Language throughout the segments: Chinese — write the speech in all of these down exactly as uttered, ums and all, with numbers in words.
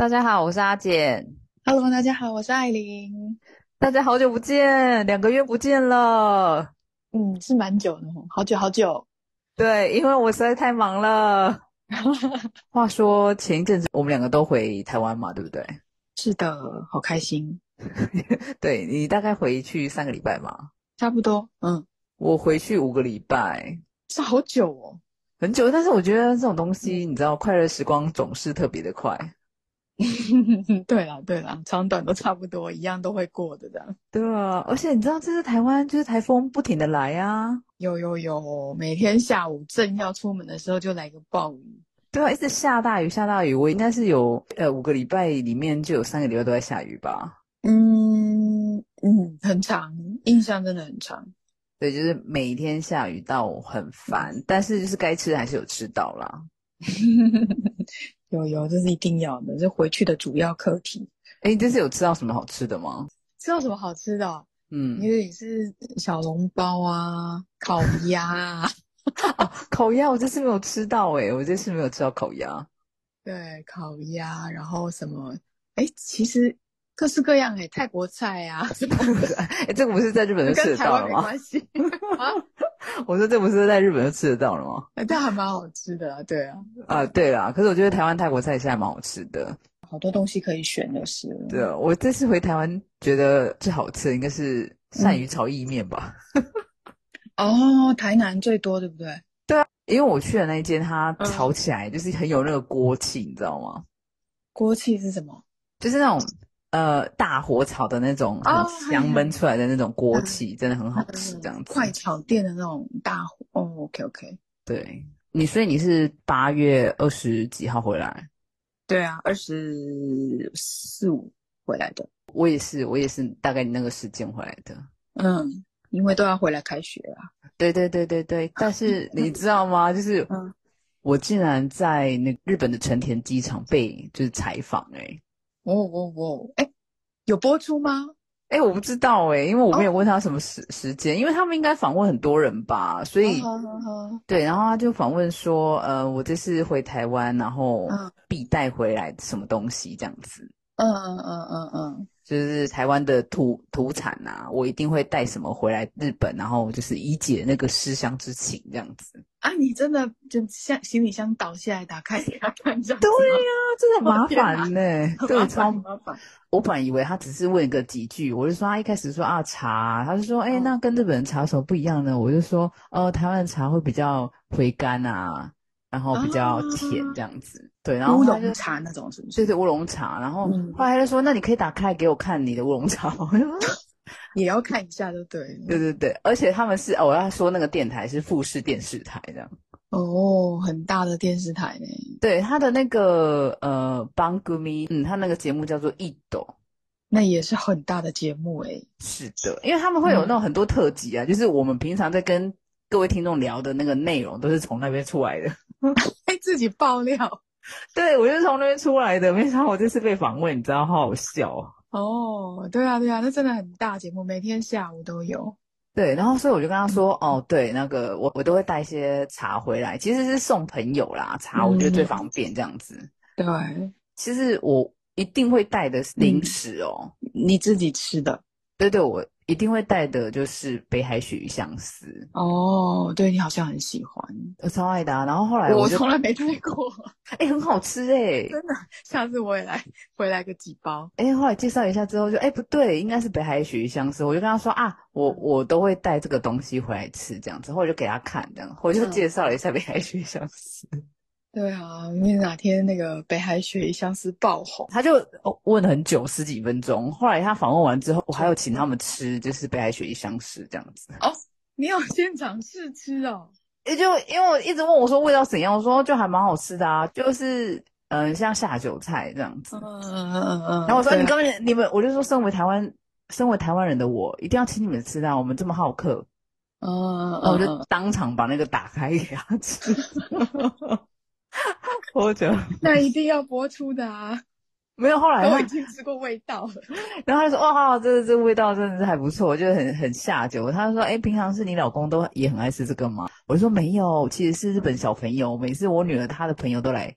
大家好，我是阿简。 Hello，大家好，我是艾琳。 大家好久不见，两个月不见了。 嗯，是蛮久的哦，好久好久。 对，因为我实在太忙了。话说前一阵子我们两个都回台湾嘛，对不对？ 是的，好开心， 对，你大概回去三个礼拜嘛， 差不多。嗯， 我回去五个礼拜， 是好久哦。 很久。但是我觉得这种东西， 嗯， 你知道，快乐时光总是特别的快。 对啦对啦，长短都差不多，一样都会过的这样。 对啊，而且你知道，这次台湾就是台风不停的来啊。 有有有，每天下午正要出门的时候就来个暴雨。 对啊，一直下大雨，下大雨。我应该是有呃五个礼拜里面就有三个礼拜都在下雨吧。 嗯嗯，很长，印象真的很长。 对，就是每天下雨到很烦， 嗯， 但是就是该吃的还是有吃到啦。 有有，这是一定要的，这回去的主要课题。 诶，这次有吃到什么好吃的吗？ 知道什么好吃的哦？因嗯， 为也是小笼包啊、烤鸭啊， 哦，烤鸭我这次没有吃到诶，我这次没有吃到烤鸭。 对，烤鸭，然后什么？哎，其实各式各样哎，泰国菜啊什么的， 诶，这个不是在日本就吃跟得台湾没到了吗？ 关系啊。 我说这不是在日本就吃得到了吗？ 哎但还蛮好吃的啊，对啊， 啊，对啦，可是我觉得台湾泰国菜现在蛮好吃的。 好多东西可以选的是， 对啊，我这次回台湾觉得最好吃的应该是鳝鱼嗯， 炒意面吧。 哦，台南最多对不对？ 因为我去的那一间，它炒嗯， 起来就是很有那个锅气，你知道吗？ 锅气是什么？ 就是那种呃大火炒的那种很哦，嘿香闷嘿， 出来的那种锅嗯气，真的很好吃，这嗯， 样子。 快炒店的那种大火，哦，OK OK， 对你，所以你是八月二十几号回来？ 对啊，二十四五回来的。 我也是，我也是大概你那个时间回来的。 嗯，因为都要回来开学啊。 对对对对对，但是你知道吗？就是嗯， 我竟然在那日本的成田机场被就是采访、欸，诶哦哦哦，哎，有播出吗？ 哎，我不知道哎，因为我没有哦， 问他什么时时间，因为他们应该访问很多人吧，所以好好好好， 对，然后他就访问说，呃，我这次回台湾，然后嗯必带回来什么东西这样子， 嗯嗯嗯嗯嗯， 就是台湾的土土产啊，我一定会带什么回来日本，然后就是以解那个思乡之情这样子。 啊，你真的就像行李箱倒下来打开给他看这样对子吗？ 呀，真的很我的麻天哪， 烦呢。对， 很麻烦， 超。 很麻烦。 我本来以为他只是问个几句，我就说他一开始说啊茶，他就说哎那嗯跟日本人茶有什么不一样呢？我就说哦台湾的茶会比较回甘啊，然后比较啊， 甜这样子。对，然后乌他就龙茶那种是不是？ 对对乌龙茶，然后后嗯， 来他就说那你可以打开给我看你的乌龙茶吗？我就说也要看一下就对了。 对对对，而且他们是哦我要说那个电台是富士电视台这样。 哦，很大的电视台呢。 对，他的那个呃邦古咪，嗯，他那个节目叫做《一斗》。 那也是很大的节目诶。 是的，因为他们会有那嗯， 种很多特辑啊，就是我们平常在跟各位听众聊的那个内容，都是从那边出来的。 哎，自己爆料。 对，我就是从那边出来的。没想到我这次被访问，你知道，好好笑哦。 哦，对啊，对啊，那真的很大节目，每天下午都有。 对，然后所以我就跟他嗯说，哦，对，那个我我都会带一些茶回来，其实是送朋友啦，茶我觉得最方嗯， 便这样子。 对， 其实我一定会带的是零嗯， 食哦， 你自己吃的。 对对，我一定会带的就是北海鳕鱼香丝， 哦，对你好像很喜欢， 我超爱的啊。然后后来我就， 我从来没带过， 哎，很好吃哎。 真的。下次我也来回来个几包。 哎，后来介绍一下之后就，哎不对，应该是北海鳕鱼香丝。我就跟他说啊，我嗯我都会带这个东西回来吃，这样子。然后我就给他看，这样，我就嗯， 介绍了一下北海鳕鱼香丝。 对啊，因为哪天那个北海鳕鱼相思爆红， 他就哦问了很久，十几分钟。后来他访问完之后，我还有就请他们吃，就是北海鳕鱼香丝这样子。 哦，你有现场试吃哦。 也就因为我一直问我说味道怎样，我说就还蛮好吃的啊，就是嗯、呃像下酒菜这样子。 嗯嗯嗯嗯嗯， 然后我说你对啊， 根本你们，我就说身为台湾身为台湾人的我，一定要请你们吃啊，我们这么好客。 嗯嗯然后我就嗯当场把那个打开给他吃， 嗯， 我就那一定要播出的啊， 没有。后来都已他， 经吃过味道了。 然后他就说：“哇，这这味道真的是还不错，就是很很下酒。”他就说：“哎，平常是你老公都也很爱吃这个吗？”我就说：“没有，其实是日本小朋友，每次我女儿她的朋友都来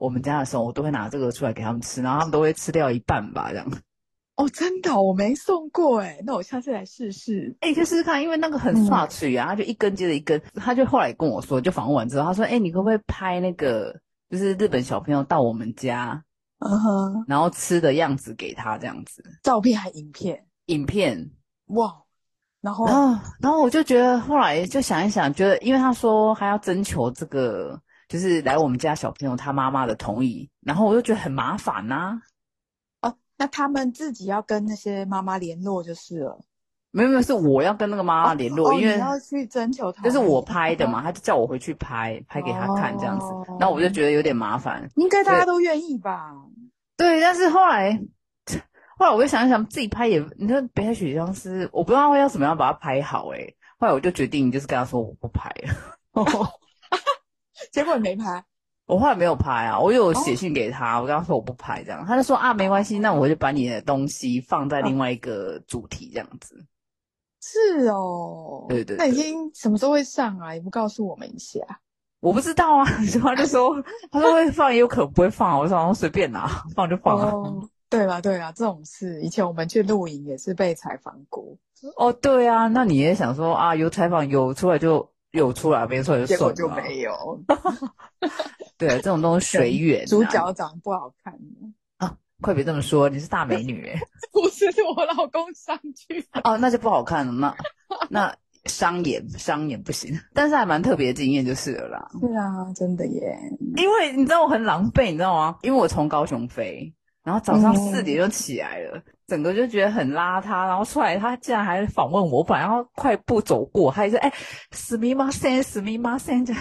我们家的时候，我都会拿这个出来给他们吃，然后他们都会吃掉一半吧，这样。 哦，真的哦，我没送过哎，那我下次来试试。 哎、欸，可以试试看，因为那个很刷嘴啊，他就一根接着一根。他就后来跟我说，就访问完之后，他说：“哎、欸，你可不可以拍那个，就是日本小朋友到我们家， 嗯哼， 然后吃的样子给他这样子， 照片还影片？ 影片。” 哇，然后然后，然后我就觉得，后来就想一想，觉得，因为他说还要征求这个，就是来我们家小朋友他妈妈的同意，然后我就觉得很麻烦呐、 啊。哦，那他们自己要跟那些妈妈联络就是了。 没有没有，是我要跟那个妈妈哦联络， 哦， 因为你要去征求同意。 这是我拍的嘛，他就叫我回去拍，拍给他看这样子。 哦， 然后我就觉得有点麻烦， 应该大家都愿意吧？ 对，但是后来，后来我就想一想，自己拍也，你说北海雪相思，我不知道会要怎么样把它拍好诶、欸。后来我就决定，就是跟他说我不拍了。 结果你没拍。 我后来没有拍啊，我有写信给他，我跟他说我不拍这样，他就说啊没关系，那我就把你的东西放在另外一个主题这样子。 是哦， 对对对， 那已经什么时候会上啊？也不告诉我们一下。 我不知道啊，他就说他说会放，也有可能不会放，我说随便拿，放就放啊。 哦，对啦对啦，这种事以前我们去露营也是被采访过。 哦，对啊，那你也想说啊，有采访有出来就有出来，没出来就结果算了， 就没有。 对啊，这种东西随缘、啊。 主角长得不好看啊，快别这么说，你是大美女诶。 不是我老公上去哦，那就不好看了，那那商演商演不行，但是还蛮特别的经验就是了啦。 是啊，真的耶。 因为你知道我很狼狈，你知道吗？因为我从高雄飞，然后早上四点就起来了，嗯、整个就觉得很邋遢，然后出来他竟然还访问我，我本来要快步走过，他还是哎，すみません，すみません这样。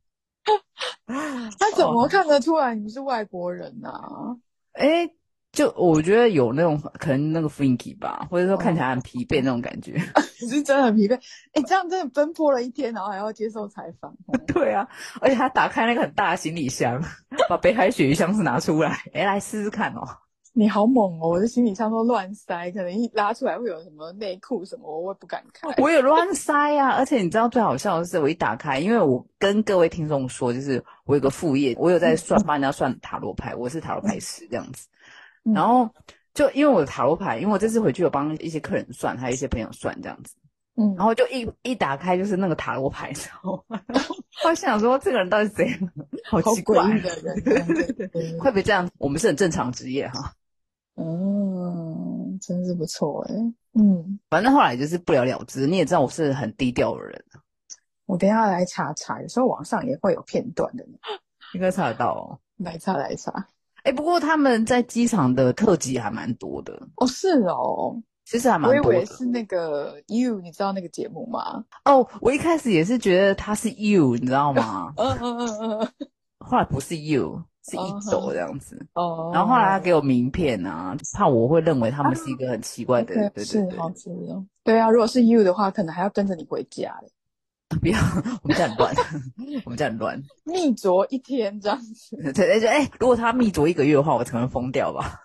他怎么看得出来你是外国人啊？ 哎、哦，就我觉得有那种可能那个雰囲気吧，或者说看起来很疲惫那种感觉。 是真的很疲惫。哎，这样真的奔波了一天，然后还要接受采访。 对啊，而且他打开那个很大的行李箱，把北海鳕鱼香是拿出来，哎，来试试看哦。 你好猛哦！我的行李箱都乱塞，可能一拉出来会有什么内裤什么，我也不敢开。 我也乱塞啊！而且你知道最好笑的是，我一打开，因为我跟各位听众说，就是我有个副业，我有在算帮人家算塔罗牌，我是塔罗牌师这样子。 嗯、 然后就因为我的塔罗牌，因为我这次回去有帮一些客人算，还有一些朋友算这样子。嗯，然后就一一打开就是那个塔罗牌，之后我想说这个人到底是怎样，好奇怪好诡异的人。对对对， 快别这样，我们是很正常职业哈。 嗯，真是不错哎。嗯， 反正后来就是不了了之。你也知道我是很低调的人， 我等一下来查查，有时候网上也会有片段的， 应该查得到哦。 来查来查。 哎，不过他们在机场的特辑还蛮多的哦，是哦， 其实还蛮多的。 我以为是那个 You， 你知道那个节目吗？ 哦，我一开始也是觉得他是 You， 你知道吗？ 嗯嗯嗯嗯， 后来不是 You。是一斗这样子， 哦， 然后后来他给我名片啊，怕我会认为他们是一个很奇怪的， 啊、 对对对， 是好吃哦。对啊，如果是 you 的话，可能还要跟着你回家嘞。 不要，我们家很乱，我们家很乱， 密着一天这样子。 对对对，哎，如果他密着一个月的话，我可能疯掉吧。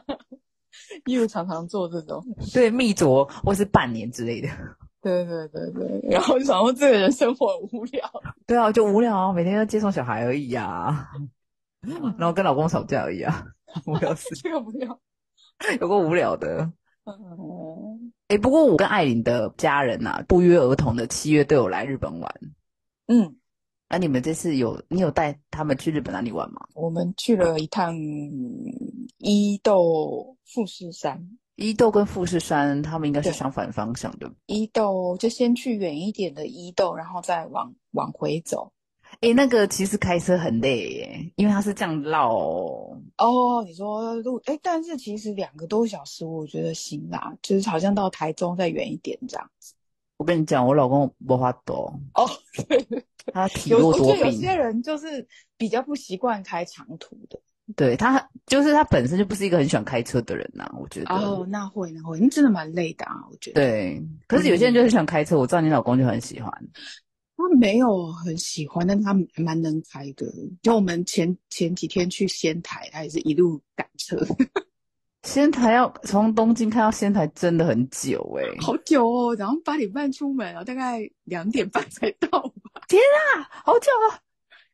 you 常常做这种， 对，密着或是半年之类的。 对对对对，然后想说这个人生活很无聊。 对啊，就无聊啊，每天要接送小孩而已啊。然后跟老公吵架而已啊，无聊死， 这个不要， 有够无聊的。 嗯， 哎，不过我跟艾琳的家人啊，不约而同的七月都有来日本玩。 嗯， 那、啊、你们这次有你有带他们去日本哪里玩吗？ 我们去了一趟伊豆富士山。 伊豆跟富士山，他们应该是相反方向的。 伊豆就先去远一点的伊豆，然后再往往回走。 诶，那个其实开车很累耶，因为它是这样绕哦。 哦，你说路，诶，但是其实两个多小时，我觉得行啦，就是好像到台中再远一点这样子。 我跟你讲，我老公没法度哦，对， 他体弱多病。 有些人就是比较不习惯开长途的。 对，他就是他本身就不是一个很喜欢开车的人呐、啊，我觉得。 哦，那会那会，你真的蛮累的啊，我觉得。 对，可是有些人就很喜欢开车，嗯、我知道你老公就很喜欢。 他没有很喜欢，但他蛮能开的。就我们前前几天去仙台，他也是一路赶车。 仙台要从东京开到仙台真的很久诶、欸、 好久哦，早上八点半出门啊，大概两点半才到吧。 天啊，好久啊！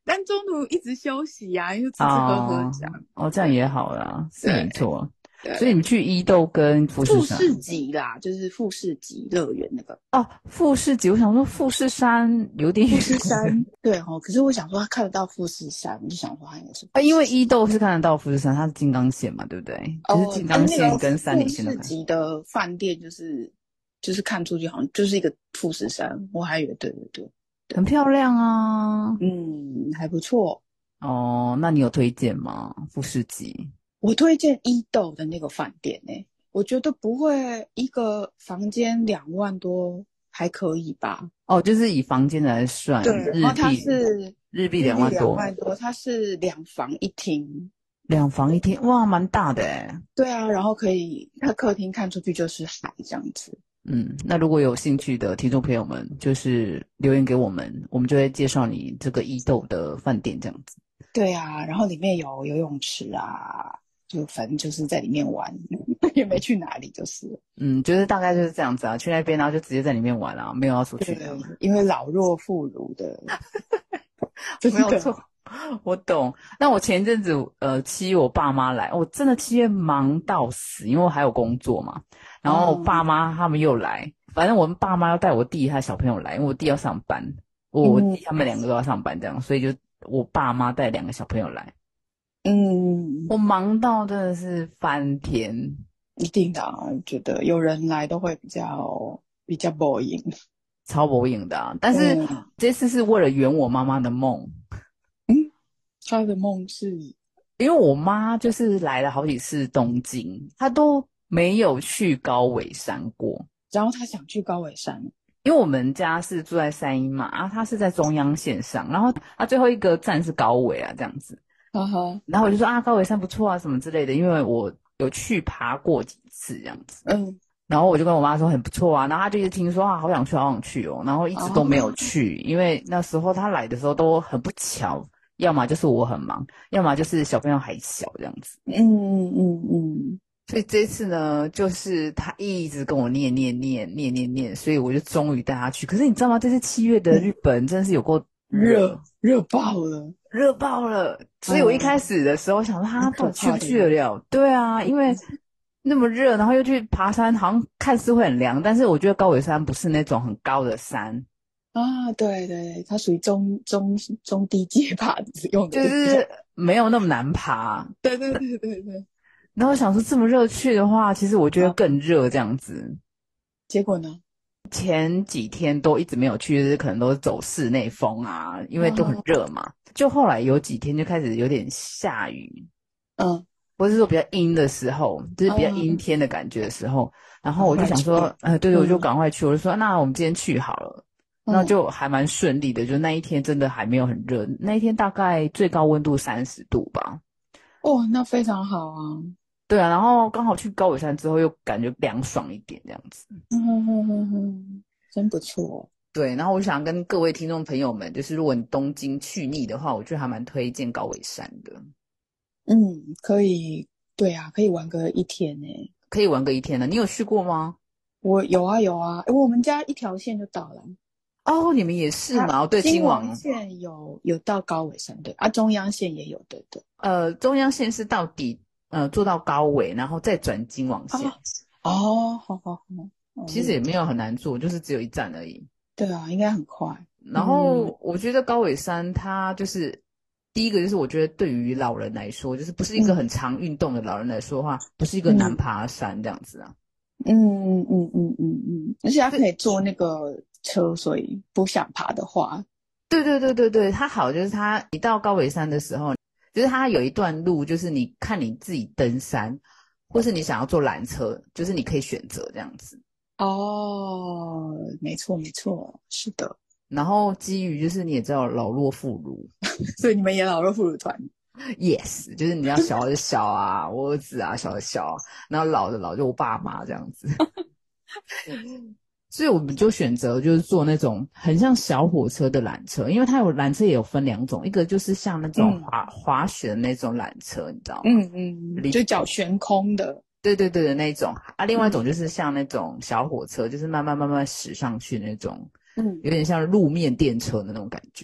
但中途一直休息呀、啊，因为吃吃喝喝哦这样。 哦，这样也好啦，是没错。 对， 所以你们去伊豆跟富士山。 富士急啦，就是富士急乐园那个。 哦，富士急，我想说富士山有点远。 富士山，对哦。可是我想说他看得到富士山，我就想说他应该是啊，因为富士山伊豆是看得到富士山，它是金刚线嘛，对不对？就是哦。 金哎，那个刚线跟山富梨线的看。 士急的饭店就是就是看出去好像就是一个富士山，我还以为对对对， 很漂亮啊。 嗯，还不错。 哦，那你有推荐吗？富士急？ 我推荐伊豆的那个饭店呢、欸，我觉得不会一个房间两万多还可以吧？ 哦，就是以房间来算， 对，然后它日币是日币日币两万多， 两万多，它是两房一厅。 两房一厅，哇，蛮大的诶。 对啊，然后可以，它客厅看出去就是海这样子。 嗯，那如果有兴趣的听众朋友们，就是留言给我们，我们就会介绍你这个伊豆的饭店这样子。 对啊，然后里面有游泳池啊，就反正就是在里面玩，也没去哪里就是了。 嗯，就是大概就是这样子啊，去那边然后就直接在里面玩啊，没有要出去对， 这样。 因为老弱妇孺的，真的。 没有错，我懂。那我前一阵子呃七月我爸妈来，我真的七月忙到死，因为我还有工作嘛。然后我爸哦， 妈他们又来，反正我们爸妈要带我弟他小朋友来，因为我弟要上班，我我嗯弟他们两个都要上班这样，所以就我爸妈带两个小朋友来， 嗯， 我忙到真的是翻天。 一定的啊，觉得有人来都会比较比较 boring。 超博赢的啊！但是嗯这次是为了圆我妈妈的梦， 嗯，他的梦是， 因为我妈就是来了好几次东京，她都没有去高尾山过。 然后他想去高尾山。 因为我们家是住在三鹰嘛，啊，她是在中央线上，然后她最后一个站是高尾啊，这样子。 哈哈， 然后我就说啊，高尾山不错啊，什么之类的，因为我有去爬过几次这样子。 嗯， 然后我就跟我妈说很不错啊，然后她就一直听说啊，好想去，好想去哦，然后一直都没有哦， 去，因为那时候她来的时候都很不巧，要么就是我很忙，要么就是小朋友还小这样子。 嗯嗯嗯， 所以这次呢，就是她一直跟我念念念念念念，所以我就终于带她去。可是你知道吗？这次七月的日本真的是有够热， 热热爆了， 热爆了。所以我一开始的时候想说，她到底去不去得了？对啊，因为那么热，然后又去爬山，好像看似会很凉，但是我觉得高尾山不是那种很高的山， 啊，对对，它属于中中中低阶爬子用的， 就是没有那么难爬。 对对对对对。 然后我想说这么热去的话，其实我觉得啊， 更热这样子。 结果呢？ 前几天都一直没有去，就是可能都是走室内风啊，因为都很啊， 热嘛。就后来有几天就开始有点下雨， 嗯或是说比较阴的时候，就是比较阴嗯， 天的感觉的时候，然后我就赶快去。 想说，呃，对对，我就嗯赶快去，我就说那我们今天去好了。那嗯， 就还蛮顺利的，就那一天真的还没有很热，那一天大概最高温度三十度吧。 哦，那非常好啊。 对啊，然后刚好去高尾山之后又感觉凉爽一点这样子。 嗯哼哼哼哼，真不错。 对，然后我想跟各位听众朋友们，就是如果你东京去腻的话，我觉得还蛮推荐高尾山的， 嗯，可以，对啊，可以玩个一天呢。 可以玩个一天的。你有去过吗？ 我有啊有啊，诶我们家一条线就到了。 哦，你们也是它吗？哦，对， 京金王， 王线有有到高尾山，对啊，中央线也有，对对。 呃，中央线是到底呃坐到高尾，然后再转金王线， 哦哦，好好好，哦， 其实也没有很难坐，就是只有一站而已。 对啊，应该很快。 然后我觉得高尾山它就是第一个，就是我觉得对于老人来说，就是不是一个很常运动的老人来说的话，不是一个难爬的山这样子啊。 嗯嗯嗯嗯嗯，而且它可以坐那个车，所以不想爬的话， 对对对对对，它好就是它你到高尾山的时候，就是它有一段路，就是你看你自己登山，或是你想要坐缆车，就是你可以选择这样子。 哦，没错没错，是的。 然后基于就是你也知道老弱妇孺所以你们也老弱妇孺团。 ，yes，就是你要小的小啊，我儿子啊，小的小啊，然后老的老就我爸妈这样子。所以我们就选择就是坐那种很像小火车的缆车，因为它有缆车也有分两种，一个就是像那种滑、嗯、滑雪的那种缆车，你知道吗？ 嗯嗯，就脚悬空的。 对对对的那种啊，另外一种就是像那种小火车，就是慢慢慢慢驶上去那种，嗯，有点像路面电车的那种感觉。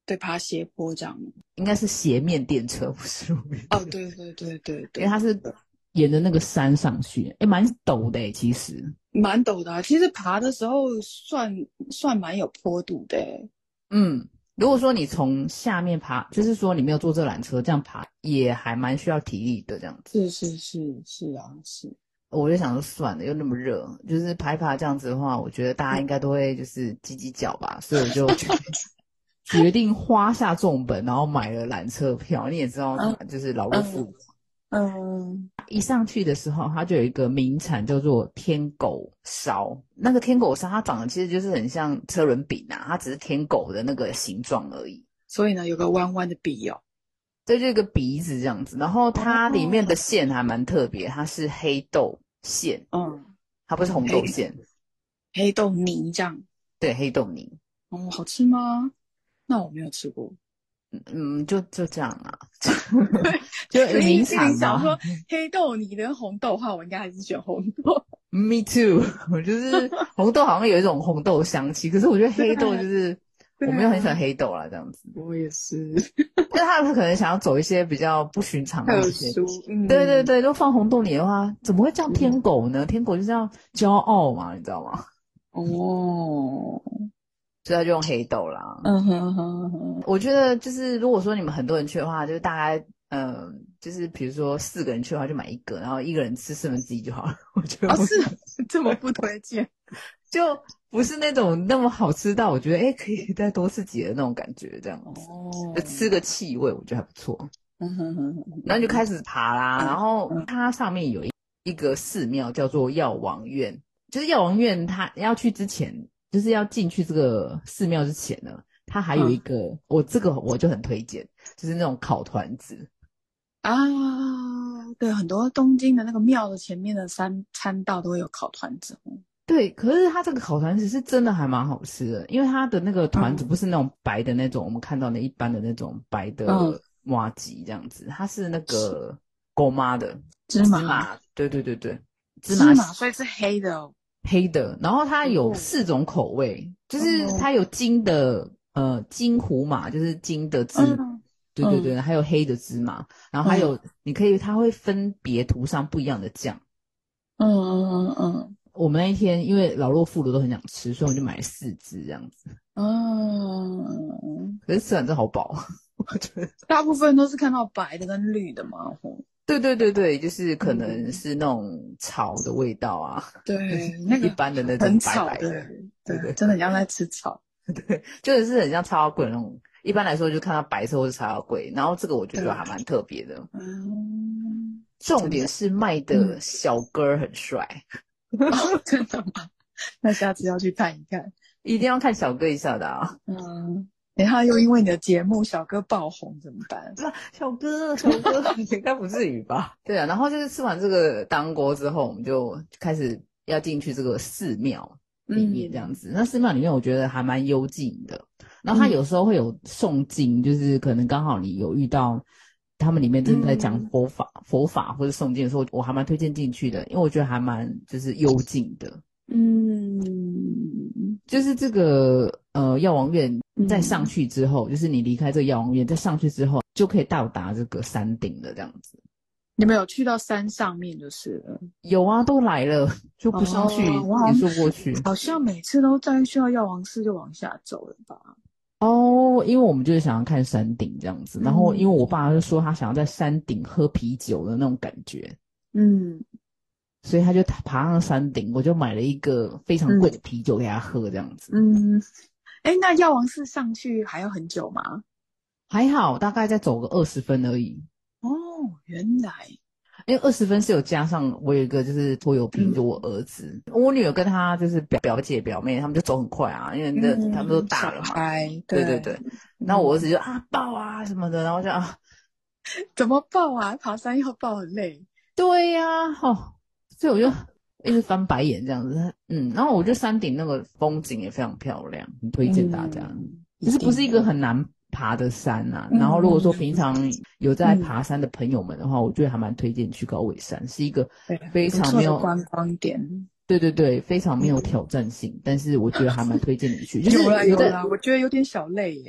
对，爬斜坡这样。 应该是斜面电车，不是路面哦， 电车， 对对对对对， 因为它是沿着那个山上去，诶，蛮陡的诶，其实。 蛮陡的啊。其实爬的时候算算蛮有坡度的欸。 嗯，如果说你从下面爬，就是说你没有坐这缆车这样爬，也还蛮需要体力的这样子。 是是是是啊，是。 我就想说算了，又那么热，就是爬一爬这样子的话，我觉得大家应该都会就是叽叽叫吧，所以我就决决定花下重本，然后买了缆车票。你也知道， 嗯就是老弱妇嗯孺， 嗯。 一上去的时候，它就有一个名产叫做天狗烧。那个天狗烧，它长得其实就是很像车轮饼啊，它只是天狗的那个形状而已。 所以呢，有个弯弯的鼻哦。 对，就一个鼻子这样子。然后它里面的哦。 馅还蛮特别，它是黑豆馅， 嗯。 它不是红黑豆馅。 黑豆泥这样。 对，黑豆泥。 哦，好吃吗？那我没有吃过。 嗯，就就这样啊，就对， 名心产嘛。 里想说黑豆泥跟红豆的话，我应该还是选红豆。 Me too，我就是红豆好像有一种红豆香气，可是我觉得黑豆就是对我没有很喜欢啊， 黑豆啦，这样子。 我也是。 但是他可能想要走一些比较不寻常的路线。 特殊。嗯。 对对对，都放红豆泥的话，怎么会叫天嗯。 狗呢？天狗就是要骄傲嘛，你知道吗？ 哦。 所以他就用黑豆啦。 嗯哼哼哼。 我觉得就是如果说你们很多人去的话，就是大概嗯、呃就是比如说四个人去的话，就买一个，然后一个人吃四分之一就好了。我觉得哦， 不是这么不推荐。 就不是那种那么好吃到我觉得诶可以再多吃几个那种感觉，这样子哦。 就吃个气味，我觉得还不错。 嗯哼哼哼。 然后就开始爬啦， 嗯然后嗯它上面有一一个寺庙叫做药王院，就是药王院，它要去之前，就是要进去这个寺庙之前呢，它还有一个， 嗯我这个我就很推荐，就是那种烤团子。 啊，对，很多东京的那个庙的前面的山餐道都会有烤团子。 对，可是它这个烤团子是真的还蛮好吃的，因为它的那个团子嗯不是那种白的那种，我们看到的一般的那种白的嗯。 麻吉这样子，它是那个狗妈的芝麻。 芝麻，对对对对，芝芝麻麻所以是黑的哦。 黑的，然后它有哦四种口味，就是哦。 它有金的呃金胡麻，就是金的芝麻， 嗯对对对，还有黑的芝麻，然后还有、 嗯你可以它会分别涂上不一样的酱。 嗯嗯嗯我们那一天因为老弱妇孺都很想吃，所以我们就买了四只这样子。 嗯嗯。 可是吃完真好饱，我觉得。 大部分都是看到白的跟绿的嘛。吼对对对对，就是可能嗯是那种草的味道啊， 对，那个一般的那种很白白的， 草的， 对对真的很像在吃草。 对，就是很像叉烧柜那种。一般来说就看到白色或是叉烧柜，然后这个我就觉得还蛮特别的。 嗯。 重点是卖的小哥很帅。 哦，真的吗？那下次要去看一看。 一定要看小哥一下的啊。 嗯。等一下又因为你的节目小哥爆红怎么办？ 小哥小哥应该不至于吧。对啊，然后就是吃完这个当锅之后，我们就开始要进去这个寺庙里面这样子。嗯、那寺庙里面我觉得还蛮幽静的，然后它有时候会有诵经，就是可能刚好你有遇到他们里面正在讲佛法、嗯、佛法或者诵经的时候，我还蛮推荐进去的，因为我觉得还蛮就是幽静的。 嗯， 就是这个呃药王院再上去之后、嗯、就是你离开这个药王院再上去之后就可以到达这个山顶了这样子。 你们有去到山上面就是了？ 有啊，都来了就不上去也说过去、 哦、好像每次都在去到药王寺就往下走了吧。 哦，因为我们就是想要看山顶这样子、嗯、然后因为我爸就说他想要在山顶喝啤酒的那种感觉， 嗯， 所以他就爬上山顶，我就买了一个非常贵的啤酒给他喝这样子。 嗯，哎、嗯，那药王寺上去还要很久吗？ 还好，大概再走个二十分而已。 哦，原来， 因为二十分是有加上我有一个就是拖油瓶，嗯、就我儿子，我女儿跟他就是表表姐表妹，他们就走很快啊，因为那、嗯、他们都大了嘛。对对对，那、嗯、我儿子就啊抱啊什么的，然后就啊怎么抱啊？爬山要抱很累。 对呀、啊，哦。所以我就一直翻白眼这样子，嗯，然后我觉得山顶那个风景也非常漂亮，很推荐大家。其实、嗯、不是一个很难爬的山啊、嗯，然后如果说平常有在爬山的朋友们的话，嗯、我觉得还蛮推荐去高尾山，是一个非常没有观光点。 对对对，非常没有挑战性，嗯、但是我觉得还蛮推荐你去。就是有啦有在啦，我觉得有点小累耶。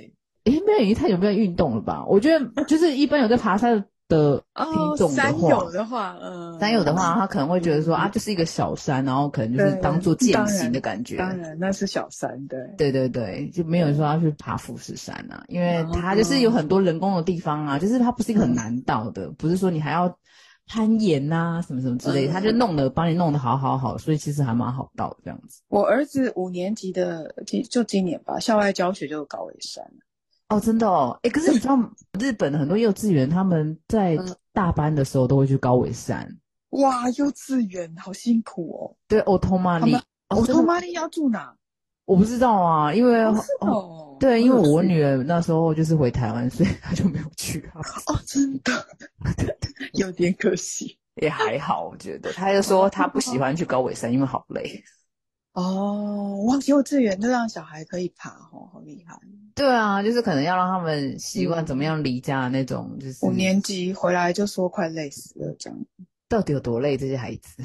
诶，没有，已经太久没有运动了吧？我觉得就是一般有在爬山的听众的话， 山友的话，嗯， 山友的话，他可能会觉得说、 嗯、 啊，就是一个小山，然后可能就是对， 当做践当然行的感觉。 当然那是小山，对， 对对对，就没有说要去爬富士山啊，因为哦它就是有很多人工的地方啊，就是它不是一个很嗯难到的，不是说你还要攀岩啊什么什么之类的， 嗯他就弄得帮你弄得好好好，所以其实还蛮好到的这样子。 我儿子五年级的，今就今年吧，校外教学就有高尾山。 哦，真的哦，诶，可是你知道日本的很多幼稚园他们在嗯大班的时候都会去高尾山， 哇，幼稚园好辛苦哦。 对，奥托玛丽， 他们， 哦， 我真的吗？ 托妈咪要住哪？ 我不知道啊，因为哦，是哦， 哦， 对，因为好有趣我女儿那时候就是回台湾，所以她就没有去啊， 哦，真的有点可惜。 也还好，我觉得。她就说她不喜欢去高尾山，因为好累。 哦，哇，幼稚园就让小孩可以爬哦，好厉害。 对啊，就是可能要让他们习惯怎么嗯， 样离家的那种，就是五年级回来就说快累死了这样。 到底有多累这些孩子。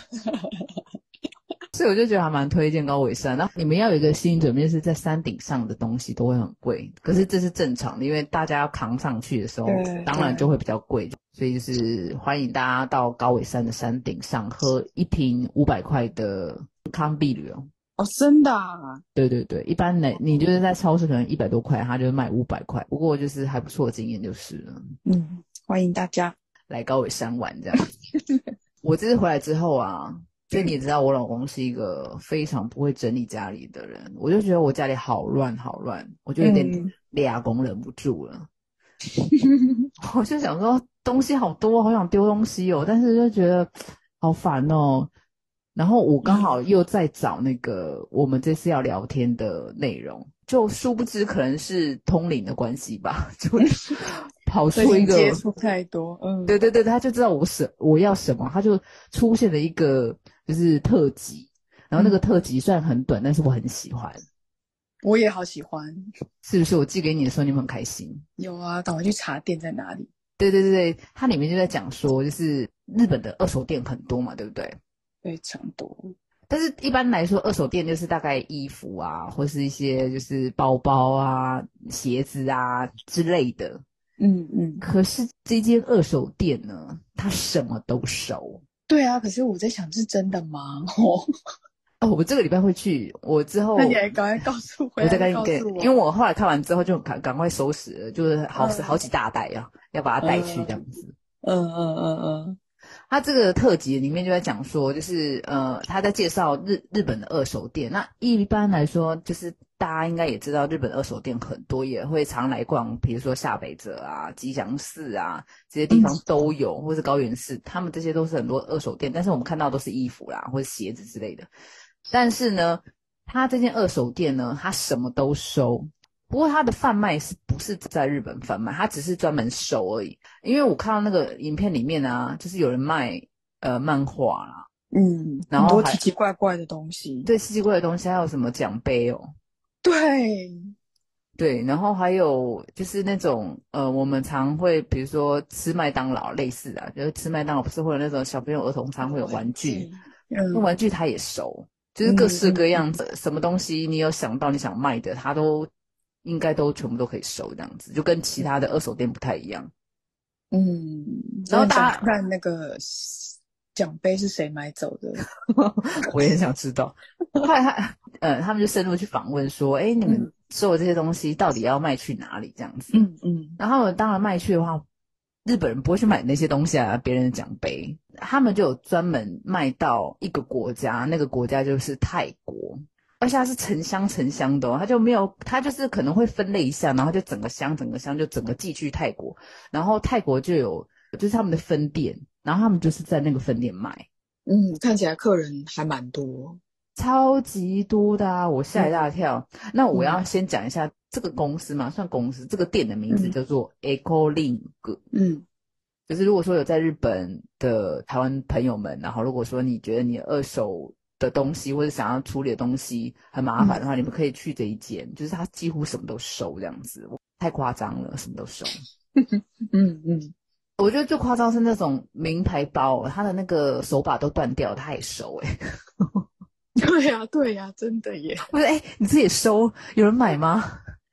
所以我就觉得还蛮推荐高尾山。那你们要有一个心理准备，就是在山顶上的东西都会很贵，可是这是正常的，因为大家要扛上去的时候， 对当然就会比较贵。所以就是欢迎大家到高尾山的山顶上喝一瓶五百块的康碧绿哦。 哦，真的啊。 对对对，一般呢，你就是在超市可能一百多块，他就卖五百块，不过就是还不错的经验就是了。 嗯，欢迎大家来高尾山玩这样。我这次回来之后啊，所以你也知道我老公是一个非常不会整理家里的人，我就觉得我家里好乱好乱，我就有点嗯俩公忍不住了。我就想说东西好多，好想丢东西哦，但是就觉得好烦哦。然后我刚好又在找那个我们这次要聊天的内容，就殊不知可能是通灵的关系吧，就跑出一个接触太多，嗯， 对对对，他就知道我什我要什么，他就出现了一个就是特辑，然后那个特辑虽然很短，但是我很喜欢， 我也好喜欢。 是不是？我寄给你的时候你们很开心。 有啊，赶快去查店在哪里。 对对对对，它里面就在讲说，就是日本的二手店很多嘛，对不对？ 非常多。 但是一般来说，二手店就是大概衣服啊，或是一些就是包包啊、鞋子啊之类的。 嗯嗯， 可是这间二手店呢，它什么都收。 对啊，可是我在想，是真的吗？ 哦，我这个礼拜会去，我之后那你还赶快告诉我， 我再跟你跟， 告诉我， 因为我后来看完之后就赶赶快收拾了，就是好、 嗯、 好几大袋啊，要把它带去这样子。 嗯嗯嗯嗯， 他这个特辑里面就在讲说，就是呃，他在介绍日日本的二手店。那一般来说，就是大家应该也知道，日本二手店很多，也会常来逛，比如说下北泽啊、吉祥寺啊这些地方都有，嗯、或是高原寺，他们这些都是很多二手店。但是我们看到都是衣服啦，或是鞋子之类的。但是呢，他这间二手店呢，他什么都收。不过他的贩卖是不是在日本贩卖？他只是专门收而已。因为我看到那个影片里面啊，就是有人卖呃漫画啦， 嗯， 然后很多奇奇怪怪的东西。 对，奇奇怪怪的东西，还有什么奖杯哦？ 对对，然后还有就是那种呃，我们常会比如说吃麦当劳类似的，就是吃麦当劳不是会有那种小朋友儿童餐会有玩具， 嗯， 那玩具他也收，就是各式各样的、嗯、什么东西你有想到你想卖的，他都应该都全部都可以收，这样子就跟其他的二手店不太一样。 嗯，然后大家看那个奖杯是谁买走的， 我也很想知道。后来他呃，他们就深入去访问说，哎，你们收的这些东西到底要卖去哪里？这样子。 嗯嗯。 然后当然卖去的话，日本人不会去买那些东西啊，别人的奖杯，他们就有专门卖到一个国家，那个国家就是泰国。而且它是成箱成箱的哦，它就没有，它就是可能会分类一下，然后就整个箱整个箱就整个寄去泰国，然后泰国就有就是他们的分店，然后他们就是在那个分店卖。 嗯，看起来客人还蛮多， 超级多的啊，我吓一大跳。嗯、那我要先讲一下这个公司嘛，算公司，这个店的名字叫做 EcoLink。 嗯， 就是如果说有在日本的台湾朋友们，然后如果说你觉得你二手的东西或者想要处理的东西很麻烦的话、嗯、你们可以去这一间，就是他几乎什么都收这样子，太夸张了，什么都收。 嗯嗯， 我觉得最夸张是那种名牌包，他的那个手把都断掉，他也收诶、欸、 对呀、啊、对呀、啊、真的耶。 不是诶、欸、你自己也收，有人买吗？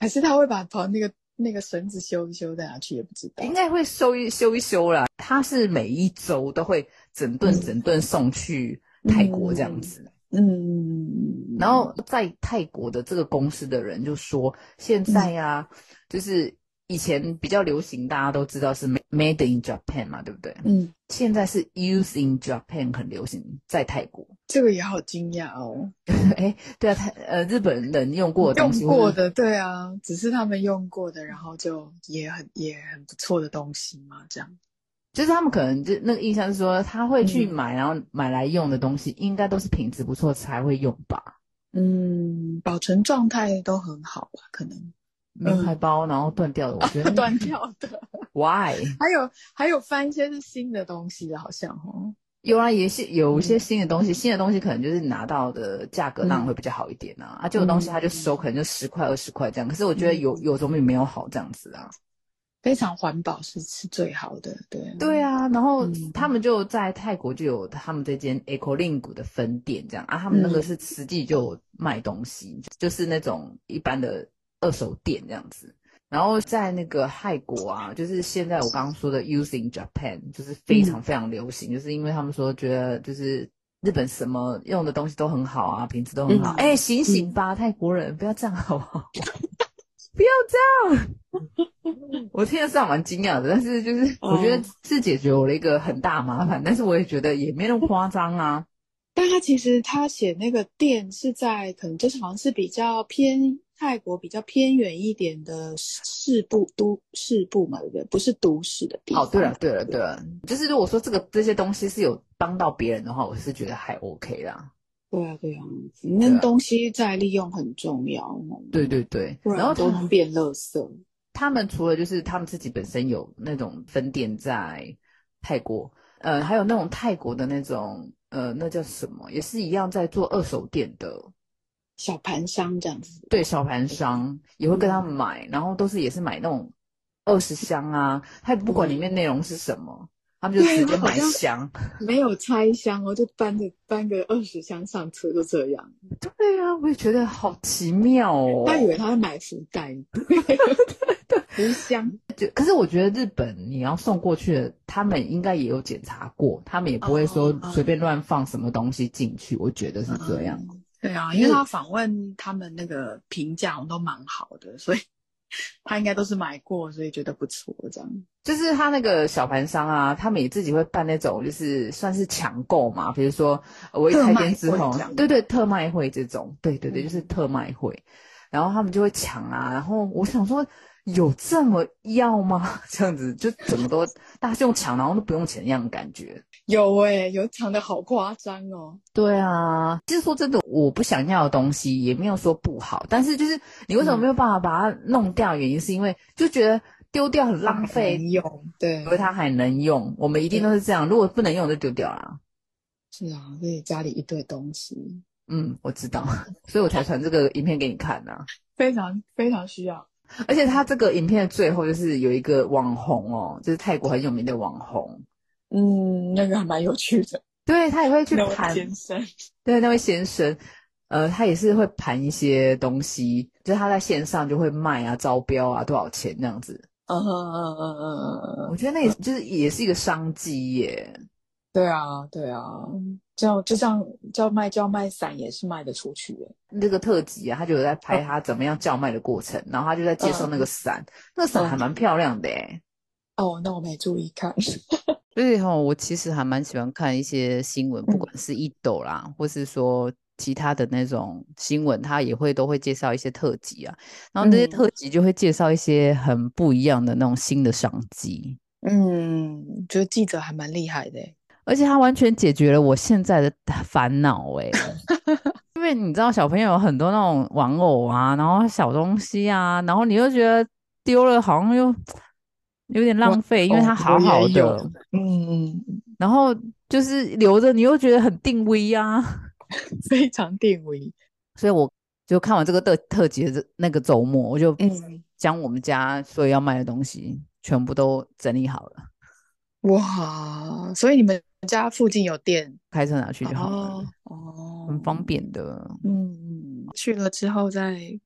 还是他会把跑那个那个绳子修一修再拿去，也不知道。 应该会修一修一修啦。他是每一周都会整顿整顿送去泰国这样子。 嗯， 然后在泰国的这个公司的人就说，现在啊，嗯、就是以前比较流行，大家都知道是 Made in Japan 嘛，对不对？ 嗯， 现在是 Use in Japan 很流行，在泰国。 这个也好惊讶哦。 哎，对啊，泰呃日本人用过的东西， 用过的，对啊，只是他们用过的，然后就也很也很不错的东西嘛，这样。 就是他们可能就那个印象是说，他会去买，嗯、然后买来用的东西，应该都是品质不错才会用吧。 嗯，保存状态都很好吧，可能。 名牌包，嗯、然后断掉的，我觉得断掉的。 Why？ 还有还有翻一些是新的东西的，好像哦。 有啊，也是有一些新的东西，嗯、新的东西可能就是拿到的价格当然会比较好一点啊，嗯、啊，旧的东西他就收，可能就十块二十块这样。可是我觉得有有总比没有好这样子啊。 非常环保是是最好的，对。 对啊，然后他们就在泰国就有他们这间 Ecolink 的分店这样啊，他们那个是实际就有卖东西，嗯、就是那种一般的二手店这样子。然后在那个泰国啊，就是现在我刚刚说的 Using Japan 就是非常非常流行，嗯、就是因为他们说觉得就是日本什么用的东西都很好啊，品质都很好。哎、嗯，醒醒吧，嗯、泰国人不要这样好不好？不要这样。我听得上蛮惊讶的，但是就是我觉得是解决我了一个很大麻烦，但是我也觉得也没那么夸张啊。 但他其实他写那个店是在可能就是好像是比较偏泰国比较偏远一点的市部都市部嘛，对不对？不是都市的地方。 哦，对了对了对了，就是如果说这个这些东西是有帮到别人的话，我是觉得还 OK 啦。 对啊对啊，那东西再利用很重要。 对对对， 然后都能变垃圾。 他们除了就是他们自己本身有那种分店在泰国，呃，还有那种泰国的那种呃，那叫什么，也是一样在做二手店的小盘商这样子。 对，小盘商也会跟他们买，嗯、然后都是也是买那种二十箱啊，他不管里面内容是什么，嗯、他们就直接买箱， 没有拆箱哦，就搬着搬个二十箱上车，就这样。 对啊，我也觉得好奇妙哦。 他以为他会买福袋。福箱， 可是我觉得日本你要送过去的，他们应该也有检查过，他们也不会说随便乱放什么东西进去， oh, 我觉得是这样。 嗯、对啊，因为他访问他们那个评价都蛮好的，所以他应该都是买过，所以觉得不错这样。 就是他那个小盘商啊，他们也自己会办那种就是算是抢购嘛，比如说我一开店之后，对对，特卖会这种，对对对，就是特卖会，嗯、然后他们就会抢啊，然后我想说有这么要吗？这样子就整个都大家是用抢，然后都不用钱一样的感觉。 有诶、欸，有抢的好夸张哦。 对啊，其实说真的，我不想要的东西也没有说不好，但是就是你为什么没有办法把它弄掉？原因是因为就觉得丢掉很浪费， 用对， 因为它还能用，我们一定都是这样。如果不能用就丢掉啦。 是啊，所以家里一堆东西。 嗯，我知道，所以我才传这个影片给你看啊。 非常非常需要。 而且他这个影片的最后就是有一个网红哦，就是泰国很有名的网红。 嗯，那个还蛮有趣的。 对，他也会去盘。 那位先生。 对，那位先生，呃，他也是会盘一些东西，就是他在线上就会卖啊，招标啊，多少钱这样子。 嗯嗯嗯嗯嗯嗯， 我觉得那也就是也是一个商机耶。 对啊，对啊，叫就像叫卖叫卖伞也是卖得出去耶。 那个特辑啊，他就有在拍他怎么样叫卖的过程，然后他就在介绍那个伞，嗯、那个伞还蛮漂亮的耶。 哦，那我没注意看。 所以哈，我其实还蛮喜欢看一些新闻，不管是一斗啦，嗯、或是说其他的那种新闻，他也会都会介绍一些特辑啊，然后这些特辑就会介绍一些很不一样的那种新的商机。 嗯，觉得记者还蛮厉害的耶， 而且他完全解决了我现在的烦恼哎。因为你知道小朋友有很多那种玩偶啊，然后小东西啊，然后你又觉得丢了好像又有点浪费，因为它好好的， 嗯， 然后就是留着你又觉得很定位啊， 非常定位。 所以我就看完这个特特辑的那个周末，我就将我们家所有要卖的东西全部都整理好了。 哇，所以你们家附近有店， 开车拿去就好了。 哦，哦很方便的。 嗯，去了之后再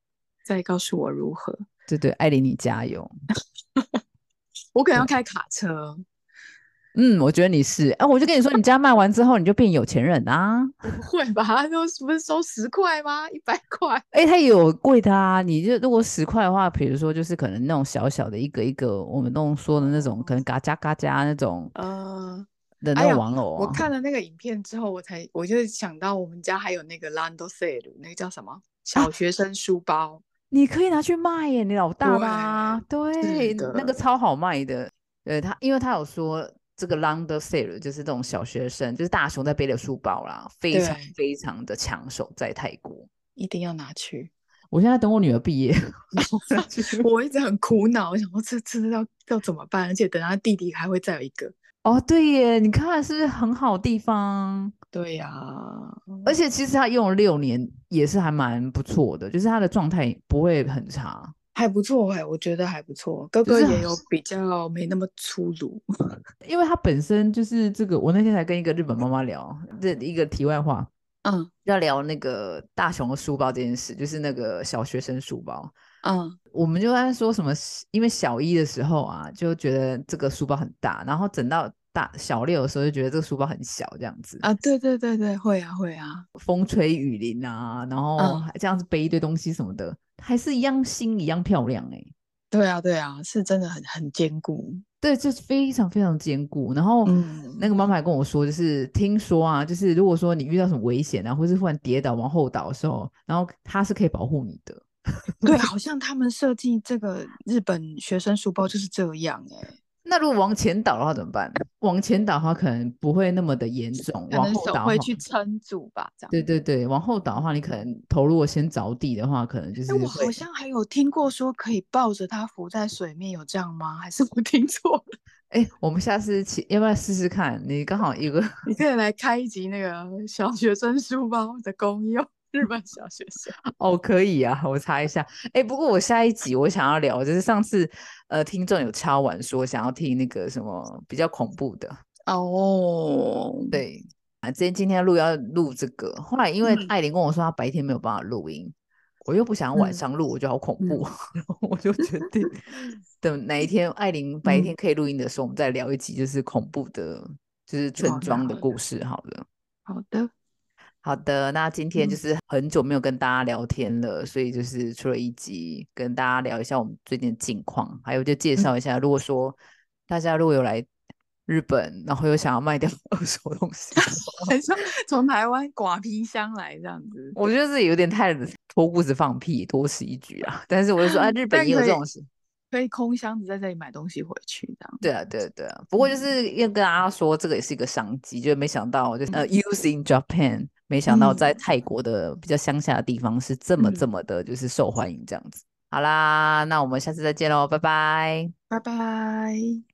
再告诉我如何。 对对，艾琳你加油。 我可能要开卡车。 嗯，我觉得你是，哎、啊，我就跟你说，你家卖完之后，你就变有钱人啊！ 不会吧？他都不是收十块吗？一百块？ 哎、它也有贵的啊。你就如果十块的话，比如说就是可能那种小小的一个一个，我们那种说的那种，可能嘎吱嘎吱那种呃， 的那种哎呀， 玩偶啊。 我看了那个影片之后，我才我就想到我们家还有那个 Lando Sale，那个叫什么啊， 小学生书包。 你可以拿去卖耶，你老大的啊， 对，是对，那个的， 超好卖的。对他，因为他有说这个 Lando Sale 就是这种小学生，就是大熊在背的书包啦，非常对， 非常的抢手，在泰国。 一定要拿去。 我现在等我女儿毕业，再去我一直很苦恼，我想说这这要要怎么办？而且等他弟弟还会再有一个。 哦，对耶，你看是不是很好的地方？ 对呀、 而且其实他用了六年，也是还蛮不错的，就是他的状态不会很差， 还不错哎，我觉得还不错。哥就是哥也有比较没那么粗鲁。 因为他本身就是这个，我那天才跟一个日本妈妈聊，这一个题外话， 嗯要聊那个大雄的书包这件事，就是那个小学生书包。 嗯我们就在说什么，因为小一的时候啊，就觉得这个书包很大，然后整到大小六的时候就觉得这个书包很小，这样子。 啊，对对对对，会啊会啊。 风吹雨淋啊，然后嗯， 还这样子背一堆东西什么的，还是一样新一样漂亮哎、欸。 对啊对啊，是真的很很坚固。 对，就是非常非常坚固。然后那个嗯， 妈妈还跟我说，就是听说啊，就是如果说你遇到什么危险啊，或是忽然跌倒往后倒的时候，然后它是可以保护你的。 对，好像他们设计这个日本学生书包就是这样哎。 那如果往前倒的话怎么办？往前倒的话可能不会那么的严重，往可能后倒的话， 手会去撑住吧，这样。 对对对，往后倒的话，你可能头如果先着地的话，可能就哎，我是会。 好像还有听过说可以抱着它浮在水面，有这样吗？还是我听错了？ 哎，我们下次起要不要试试看？你刚好一个你可以来开一集那个小学生书包的功用，日本小学生。 哦，可以啊，我查一下。哎，不过我下一集我想要聊，就是上次呃听众有敲碗说想要听那个什么比较恐怖的。 哦， 对啊，今天今天录要录这个，后来因为嗯艾琳跟我说她白天没有办法录音，我又不想晚嗯上录，我觉得好恐怖， 嗯然后我就决定等哪一天艾琳白天嗯， 可以录音的时候，我们再聊一集就是恐怖的，就是村好的庄的故好的事好了。 好的。 好的，那今天就嗯是很久没有跟大家聊天了，所以就是出了一集跟大家聊一下我们最近的近况，还有就介嗯， 绍一下，如果说大家如果有来日本，然后又想要卖掉二手东西的话， 还说从台湾寡皮箱来这样子。 我觉得这有点太脱裤子放屁，多此一举啊。但是我就说，啊，日本也但可以有这种事。 可以空箱子在这里买东西回去这样。 对啊，对啊，对啊。不过就嗯是要跟大家说，这个也是一个商机，就是没想到，就是呃嗯 ，use in Japan，没想到在嗯泰国的比较乡下的地方是这么这嗯， 么的，就是受欢迎这样子。好啦，那我们下次再见喽，拜拜。 拜拜。